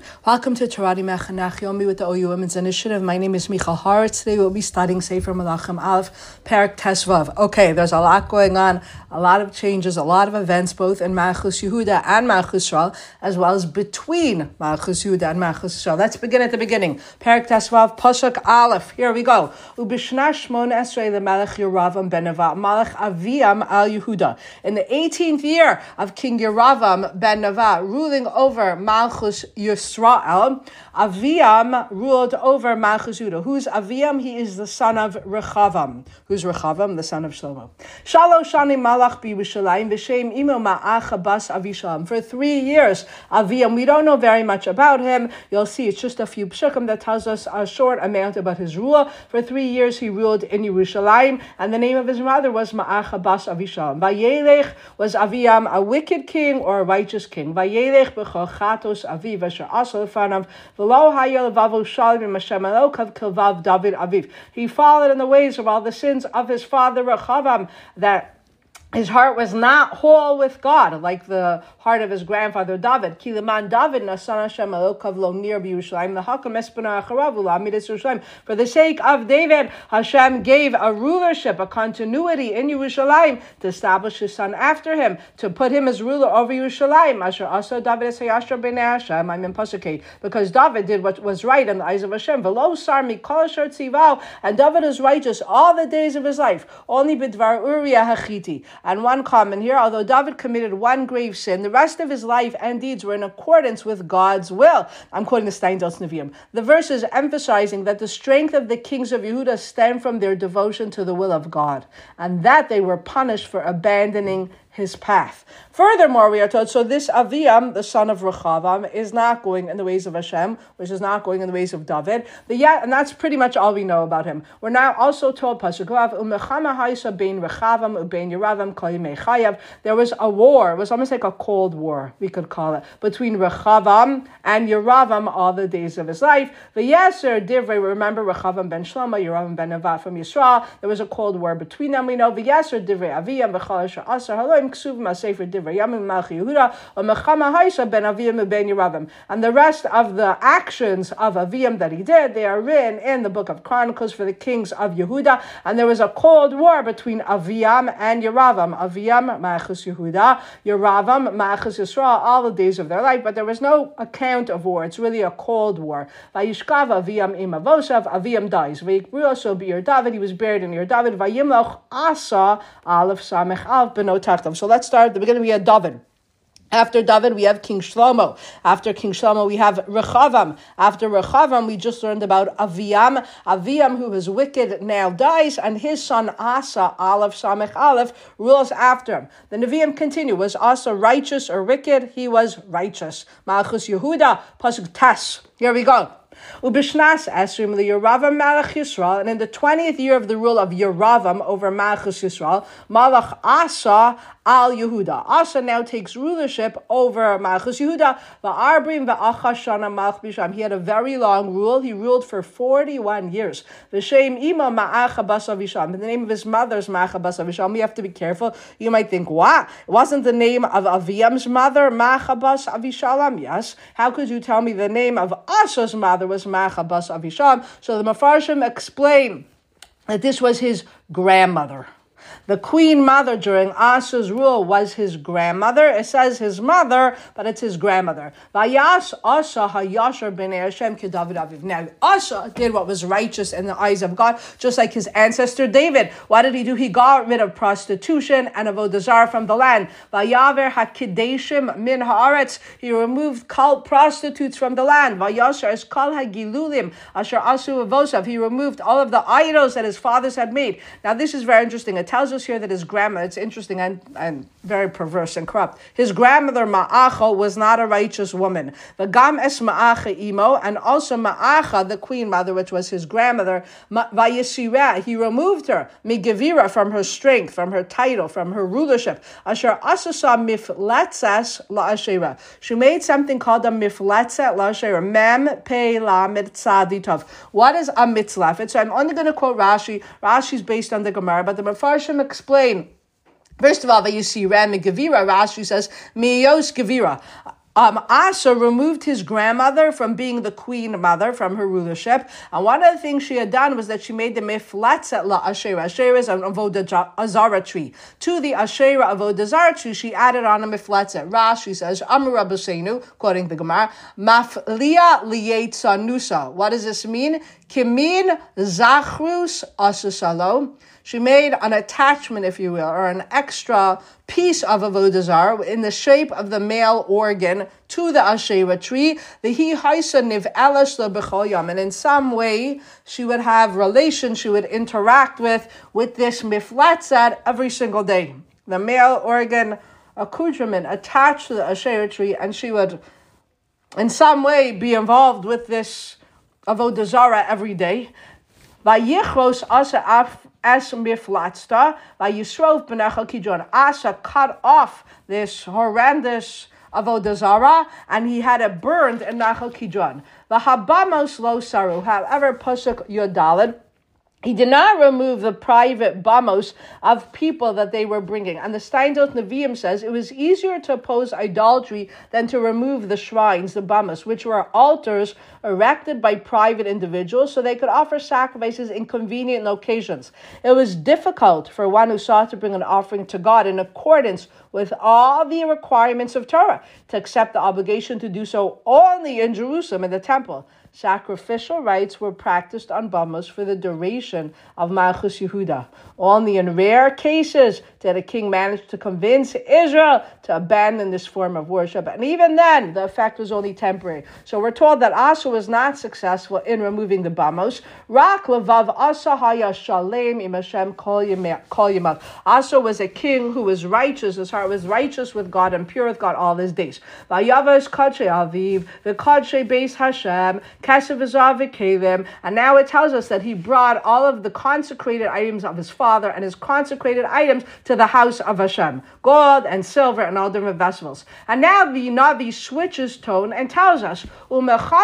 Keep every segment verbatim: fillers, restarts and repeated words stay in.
Welcome to Torah Mechanach Yomi with the O U Women's Initiative. My name is Michal Haaretz. Today we'll be studying Sefer Melachim Aleph, Perek Tesvav. Okay, there's a lot going on, a lot of changes, a lot of events, both in Malchus Yehuda and Malchus Yisrael, as well as between Malchus Yehuda and Malchus Yisrael. Let's begin at the beginning. Perek Tesvav, Pasuk Aleph. Here we go. Ubishna Shmon Esrei leMelech Yeravam ben Nevat, Malach Aviam al Yehuda. In the eighteenth year of King Yeravam ben Nevat, ruling over Malchus Yisrael, Aviam ruled over Malchus Yehuda. Who's Aviam? He is the son of Rechavam. Who's Rechavam? The son of Shlomo. Shalosh shanim malach b'Yerushalayim v'shem imo ma'acha bas Avishalam. For three years, Aviam, we don't know very much about him. You'll see it's just a few psukim that tells us a short amount about his rule. For three years, he ruled in Yerushalayim, and the name of his mother was Ma'acha bas Avishalam. Vayelech, was Aviam a wicked king or a righteous king? Vayelech b'chochatos aviv asher asal fanav v'lo hayel vavu shalim Hashem elokav kilvav David aviv. He followed in the ways of all the sins of his father Rechavam, that his heart was not whole with God, like the heart of his grandfather David. Kileman David nasan Hashem elokav lo nir b'Yerushalayim l'hakam espana acharav u'la'amid es Yerushalayim. For the sake of David, Hashem gave a rulership, a continuity in Yerushalayim to establish his son after him, to put him as ruler over Yerushalayim. Asher asa David es hayashar b'nei Hashem. I'm in Pasuk, because David did what was right in the eyes of Hashem. V'lo sar mikol asher tzivav, and David is righteous all the days of his life. Only b'dvar Uriah hachiti. And one comment here, although David committed one grave sin, the rest of his life and deeds were in accordance with God's will. I'm quoting the Steinsaltz Nevi'im. The verse is emphasizing that the strength of the kings of Yehuda stemmed from their devotion to the will of God, and that they were punished for abandoning his path. Furthermore, we are told, so this Aviam, the son of Rechavam, is not going in the ways of Hashem, which is not going in the ways of David. The yeah, and that's pretty much all we know about him. We're now also told, Pasuk Vav, Umechama Haisa bein Rechavam ubein Yeravam kol yimei chayav. There was a war, it was almost like a cold war, we could call it, between Rechavam and Yeravam all the days of his life. The Yeser Divrei, remember Rechavam ben Shlomo, Yeravam ben Nevat from Yisrael. There was a cold war between them. We know the Yeser Divrei Aviam v'chol asher asar haloim ksuvim ha'sefer Divrei Yamim Malchi Yehuda u'mechama haisa ben Aviam u'ben Yeravam. And the rest of the actions of Aviam that he did, they are written in the book of Chronicles for the kings of Yehuda. And there was a cold war between Aviam and Yeravam. Aviam Malchus Yehuda, Yeravam Malchus Yisrael, all the days of their life. But there was no account of war. It's really a cold war. Vayishkav Aviam im avosav. Aviam dies. Vayikbru so be'ir David. He was buried in Ir David. Vayimloch asa aleph samech al beno tartav. So let's start at the beginning. We had David. After David, we have King Shlomo. After King Shlomo, we have Rechavam. After Rechavam, we just learned about Aviam. Aviam, who was wicked, now dies, and his son Asa, Aleph Samech Aleph, rules after him. The Nevi'im continue. Was Asa righteous or wicked? He was righteous. Malchus Yehuda, Pasuk Tes. Here we go. Ubishnas Esrim li Yeravam Malach Yisrael, and in the twentieth year of the rule of Yeravam over Malchus Yisrael, Malach Asa al Yehuda. Asa now takes rulership over Malchus Yehuda. Va'arbrim va'achashana Malch Bisham. He had a very long rule. He ruled for forty-one years. V'shem ima Ma'acha bas Avisham. In the name of his mother's Ma'acha bas Avisham. We have to be careful. You might think, what? It wasn't the name of Aviam's mother Ma'acha bas Avishalam? Yes. How could you tell me the name of Asa's mother was Ma'acha bas Avisham? So the Mefarshim explain that this was his grandmother. The queen mother during Asa's rule was his grandmother. It says his mother, but it's his grandmother. Vayas Asa hayashar b'nei Hashem ki David aviv. Now, Asa did what was righteous in the eyes of God, just like his ancestor David. What did he do? He got rid of prostitution and avodah zarah from the land. Vayaver hakideshim min haaretz. He removed cult prostitutes from the land. Vayasher es kol hagilulim asher asu avosav. He removed all of the idols that his fathers had made. Now, this is very interesting. It tells us here that his grandmother, it's interesting and, and very perverse and corrupt. His grandmother, Ma'acha, was not a righteous woman. The Gam es Ma'acha imo, and also Ma'acha, the queen mother, which was his grandmother, Vayisirah, he removed her, Migavira, from her strength, from her title, from her rulership. Asher asasa mifletzes la'ashera. She made something called a mifletzet la'ashera. Mem pe la mitzaditov. What is a mitzlef? So I'm only going to quote Rashi. Rashi's based on the Gemara, but the Mefarshim explain. First of all, you see Ram Gavira. Rashi says Miyos Gavira. Um, Asa removed his grandmother from being the queen mother from her rulership. And one of the things she had done was that she made the miflatzet la Asherah. Asherah is an avodah zara tree. To the Asherah avodah zara tree, she added on a miflatzet. Rashi says, Amar Rabbeinu, quoting the Gemara, Maflia liyetza nusa. What does this mean? Kimin zachrus asa shalom. She made an attachment, if you will, or an extra piece of avodah zarah in the shape of the male organ to the Asherah tree. The hi haisa niv'elash lebechol yom, and in some way she would have relations, she would interact with with this miflatzet every single day. The male organ accoutrement attached to the Asherah tree, and she would in some way be involved with this avodah zarah every day. Vayichros asa af as miflatzta, vayisrov b'nechal kidron. Asa cut off this horrendous avodah zarah, and he had it burned in Nachal Kidron. V'habamos lo saru. However, pasuk Yodalid, he did not remove the private bamos of people that they were bringing. And the Steindot Nevi'im says it was easier to oppose idolatry than to remove the shrines, the bamos, which were altars erected by private individuals so they could offer sacrifices in convenient locations. It was difficult for one who sought to bring an offering to God in accordance with all the requirements of Torah to accept the obligation to do so only in Jerusalem in the temple. Sacrificial rites were practiced on bamos for the duration of Malchus Yehuda. Only in rare cases did a king manage to convince Israel to abandon this form of worship. And even then, the effect was only temporary. So we're told that Asa was not successful in removing the bamos. Rak levav Asa haya shalem im Hashem kol yemav. Asa was a king who was righteous. His heart was righteous with God and pure with God all his days. Vayavas kadshe aviv, v'kadshe beis Hashem, and now it tells us that he brought all of the consecrated items of his father and his consecrated items to the house of Hashem, gold and silver and all different vessels. And now the Navi switches tone and tells us, you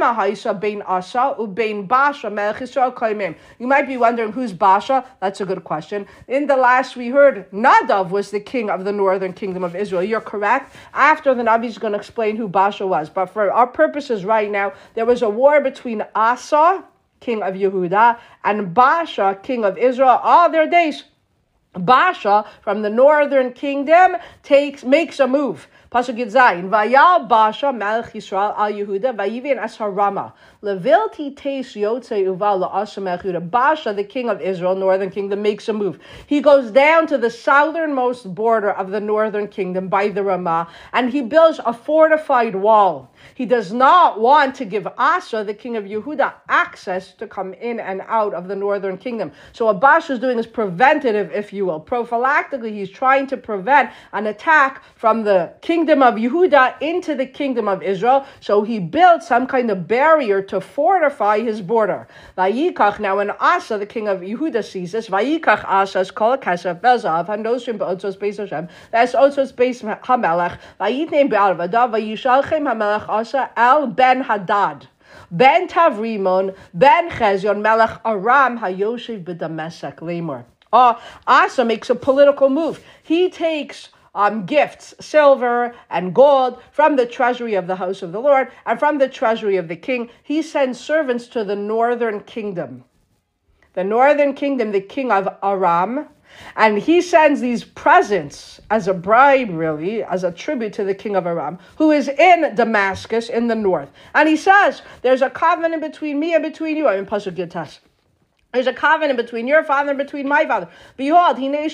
might be wondering who's Baasha. That's a good question. In the last we heard, Nadav was the king of the northern kingdom of Israel. You're correct. After the Navi is going to explain who Baasha was. But for our purposes right now, there was a war between Asa, king of Yehuda, and Baasha, king of Israel, all their days. Baasha, from the northern kingdom, takes makes a move. Pasuk Zayin, Vayal Baasha Melech Yisrael al Yehuda Vayivin es Harama Levilti Teis Yotzei Uval LaAsa Melech Yehuda. Baasha, the king of Israel, northern kingdom, makes a move. He goes down to the southernmost border of the northern kingdom by the Ramah, and he builds a fortified wall. He does not want to give Asa, the king of Yehuda, access to come in and out of the northern kingdom. So what Baasha is doing is preventative, if you will. Prophylactically, he's trying to prevent an attack from the kingdom of Yehuda into the kingdom of Israel. So he built some kind of barrier to fortify his border. Vayikach, now when Asa, the king of Yehuda, sees this, Vayikach Asa's kol kesef vezav hanoshim be'otzos beis Hashem ves otzos beis hamelech vayitneim be'alvada vayishalchem hamelech Asa el ben Hadad ben Tavrimon ben Chezion melech Aram hayoshev b'Damasek lemor. Uh, Asa makes a political move. He takes Um, gifts, silver and gold, from the treasury of the house of the Lord and from the treasury of the king. He sends servants to the northern kingdom. The northern kingdom, the king of Aram, and he sends these presents as a bribe, really, as a tribute to the king of Aram, who is in Damascus in the north. And he says, there's a covenant between me and between you. I'm in Pasuk Gitas. There's a covenant between your father and between my father. Behold, he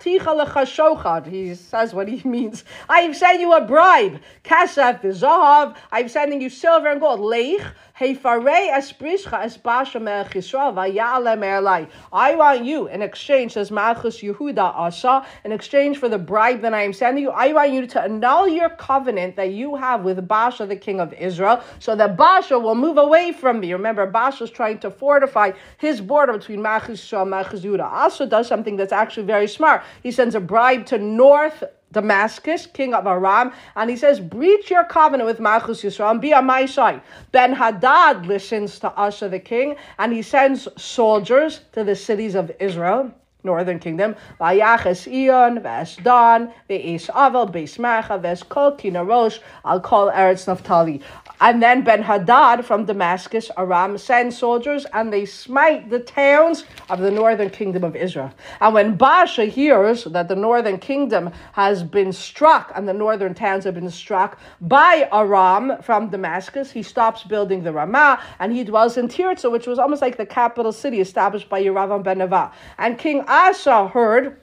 says what he means. I've sent you a bribe. Kasef v'zahav. I'm sending you silver and gold. Leich heifarei esprishcha es Baasha melech Yisrael vayalem erlai. I want you, in exchange, says Malchus Yehuda Asa, in exchange for the bribe that I am sending you, I want you to annul your covenant that you have with Baasha, the king of Israel, so that Baasha will move away from me. Remember, Baasha is trying to fortify his border between Malchus Yisrael and Malchus Yehuda. Asa does something that's actually very smart. He sends a bribe to North Damascus, king of Aram, and he says, breach your covenant with Malchus Yisrael and be on my side. Ben Hadad listens to Asa the king, and he sends soldiers to the cities of Israel. northern kingdom. Vayaches Ion, Ves Dan, Ve'es Avel, Beis Macha, Ves Kol Kinarosh, I'll call Eretz Naphtali. And then Ben-Hadad from Damascus, Aram, sends soldiers and they smite the towns of the northern kingdom of Israel. And when Baasha hears that the northern kingdom has been struck and the northern towns have been struck by Aram from Damascus, he stops building the Ramah and he dwells in Tirzah, which was almost like the capital city established by Yeravam ben Nevat. And King Asa heard,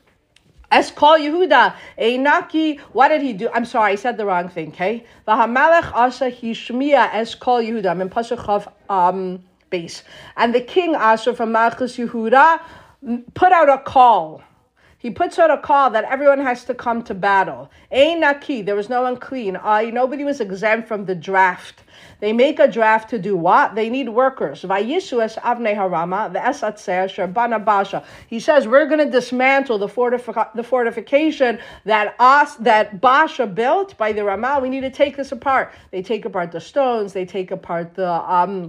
Eskol Yehuda, Einaki, what did he do? I'm sorry, I said the wrong thing, okay? Vahamelech Asa Hishmiya Eskol Yehuda. I'm in Pasuk Chav um, base. And the king Asa from Malchus Yehuda put out a call. He puts out a call that everyone has to come to battle. Einaki, there was no one clean. Uh, nobody was exempt from the draft. They make a draft to do what? They need workers. Vayishu es avnei harama ve'esatzer sherbana basha. He says we're going to dismantle the, fortifi- the fortification that us that Basha built by the Ramah. We need to take this apart. They take apart the stones. They take apart the um.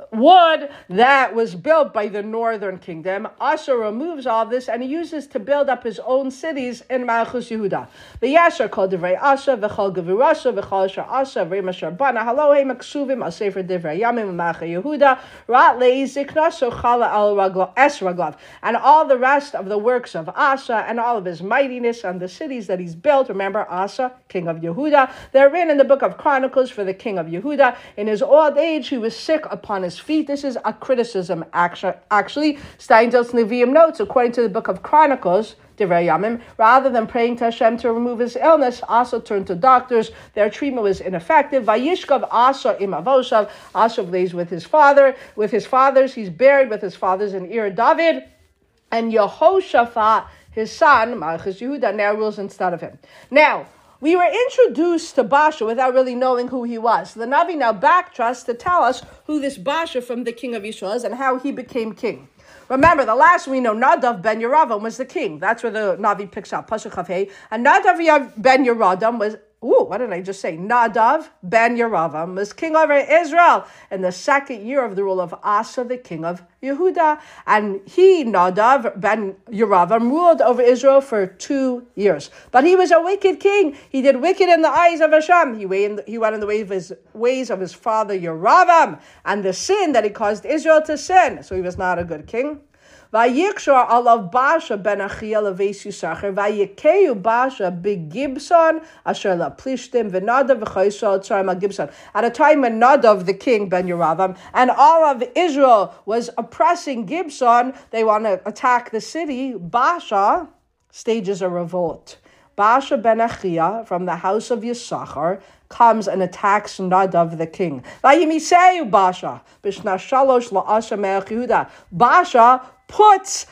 wood that was built by the northern kingdom. Asa removes all this and he uses to build up his own cities in Malchus Yehuda. The Yasher called Divrei Asa, v'chol Gevurasa, v'chol Asher Asa, v'rei Asher Bana, Halohem Aksuvim, al Sefer Divrei Yamim, Malcha Yehuda, Rat Lei Zikna, so Chala al Es Raglav, and all the rest of the works of Asa and all of his mightiness and the cities that he's built. Remember Asa, king of Yehuda. They're written in the book of Chronicles for the king of Yehuda. In his old age, he was sick upon his feet. This is a criticism, actually. Steinsaltz Nevi'im notes, according to the book of Chronicles, Divrei Yamim, rather than praying to Hashem to remove his illness, Asa turned to doctors. Their treatment was ineffective. Vayishkav Asa im Avoshav. Asa lays with his father, with his fathers. He's buried with his fathers in Ir David. And Yehoshaphat, his son, Malchus Yehuda, now rules instead of him. Now, we were introduced to Basha without really knowing who he was. The Navi now backtracks to tell us who this Basha from the king of Israel is and how he became king. Remember, the last we know, Nadav ben Yeravam was the king. That's where the Navi picks up, Pasuk Chafei. And Nadav ben Yeravam was, ooh, what did I just say? Nadav ben Yeravam was king over Israel in the second year of the rule of Asa, the king of Yehuda. And he, Nadav ben Yeravam, ruled over Israel for two years. But he was a wicked king. He did wicked in the eyes of Hashem. He went, he went in the way of his, ways of his father Yeravam, and the sin that he caused Israel to sin. So he was not a good king. Vayikshor alav Basha ben Achia leveis Yisachar vayikeu Basha begibson asher la plishtim v'nadav v'chaysol tzarim al Gibson. At a time when Nadav, the king, ben Yeravam, and all of Israel was oppressing Gibson, they want to attack the city. Basha stages a revolt. Basha ben Achia from the house of Yisachar comes and attacks Nadav the king. Vayimiseu Basha b'shna shalosh la'asha me'ach Yehuda. Basha puts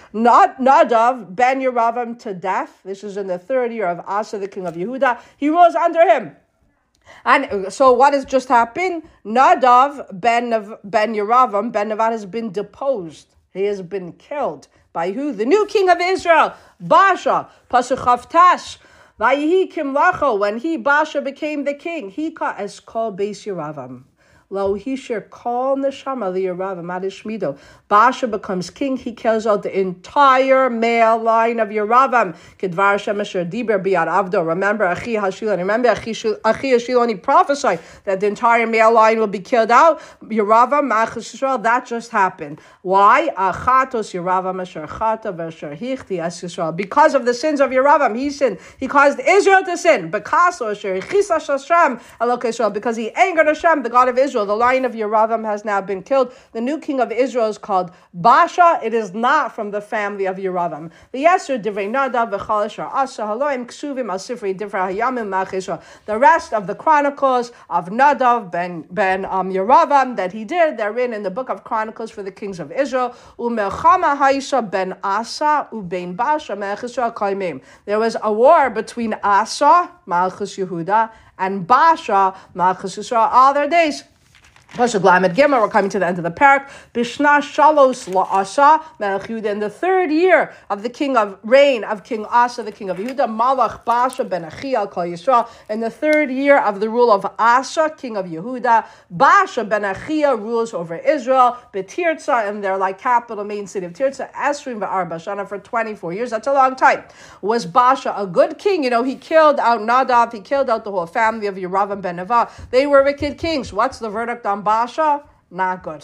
Nadav ben Yeravam to death. This is in the third year of Asa, the king of Yehuda. He rules under him. And so what has just happened? Nadav ben, ben Yeravam, ben Nevat, has been deposed. He has been killed. By who? The new king of Israel, Basha. Pasuk Chavtash. Vayihi Kimlacho, when he, Basha, became the king, he caught as called Beis Yeravam. Lo Hishir call Neshama Yeravam Adishmido. Basha becomes king. He kills out the entire male line of Yeravam. Kedvar Shemesher Diber Biad Avdo. Remember Achi Hashilon. Remember Achi Hashilon. He prophesied that the entire male line will be killed out. Yeravam Malchus Yisrael. That just happened. Why? Achatos Yeravam Asher Chata V'Asher Hichti Es Yisrael. Because of the sins of Yeravam, he sinned. He caused Israel to sin. Bekaso Asher Hichis Hashem Elokei Yisrael. Because he angered Hashem, the God of Israel. The line of Yeravam has now been killed. The new king of Israel is called Basha. It is not from the family of Yeravam. The Yasser Divrei Nadav v'chol Asher Asa Haloim Ksuvim al Sifrei Divrei Hayamim Malchei Yisrael. The rest of the chronicles of Nadav ben ben um, Yeravam that he did, they're written in the book of Chronicles for the kings of Israel. Umelchama Haisha ben Asa ubein Basha Malchus Yisrael Kaimim. There was a war between Asa, Malchus Yehuda, and Basha, Malchus Yisrael, all their days. Pasuk Lamed Gimel, we're coming to the end of the parak. Bishna Shalos La'asha Melech Yehuda. In the third year of the king of reign of King Asa, the king of Yehuda, Malach Baasha ben Achia Kol Yisrael. In the third year of the rule of Asa, king of Yehuda, Baasha ben Achia rules over Israel. Betirza, and their like capital, main city of Tirza, Esrim ve'arba shana, for twenty-four years. That's a long time. Was Baasha a good king? You know, he killed out Nadav. He killed out the whole family of Yeravam ben Nevat. They were wicked kings. What's the verdict on Baasha? Not good.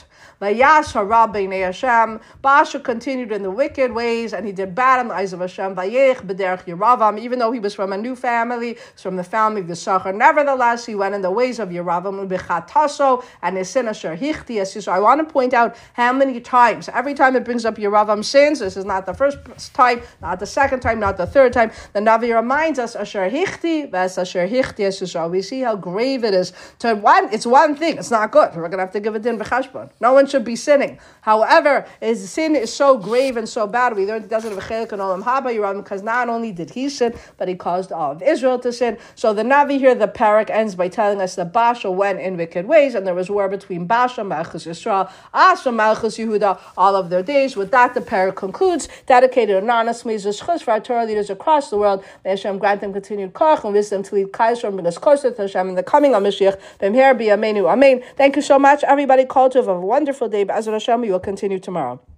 Baasha continued in the wicked ways, and he did bad in the eyes of Hashem. Even though he was from a new family, from the family of Yisachar, nevertheless, he went in the ways of Yeravam and his sin asher hichti. So I want to point out how many times, every time it brings up Yeravam sins, this is not the first time, not the second time, not the third time. The Navi reminds us asher hichti, ves asher hichti. So we see how grave it is. To one, it's one thing. It's not good. We're going to have to give it in. No one should be sinning. However, his sin is so grave and so bad. We learned it doesn't have a chelik and olam haba Yeravam, because not only did he sin, but he caused all of Israel to sin. So the Navi here, the parak, ends by telling us that Baasha went in wicked ways, and there was war between Baasha, Malchus Yisrael, Asa, Malchus Yehuda, all of their days. With that, the parak concludes. Dedicated anonymously as chus for our Torah leaders across the world. May Hashem grant them continued koch and wisdom to lead Kaiser and bring us closer to Hashem in the coming of Mashiach. B'mher b'yameinu. Amen. Thank you so much, everybody. Call to have a wonderful day. Be'ezrat Hashem, we will continue tomorrow.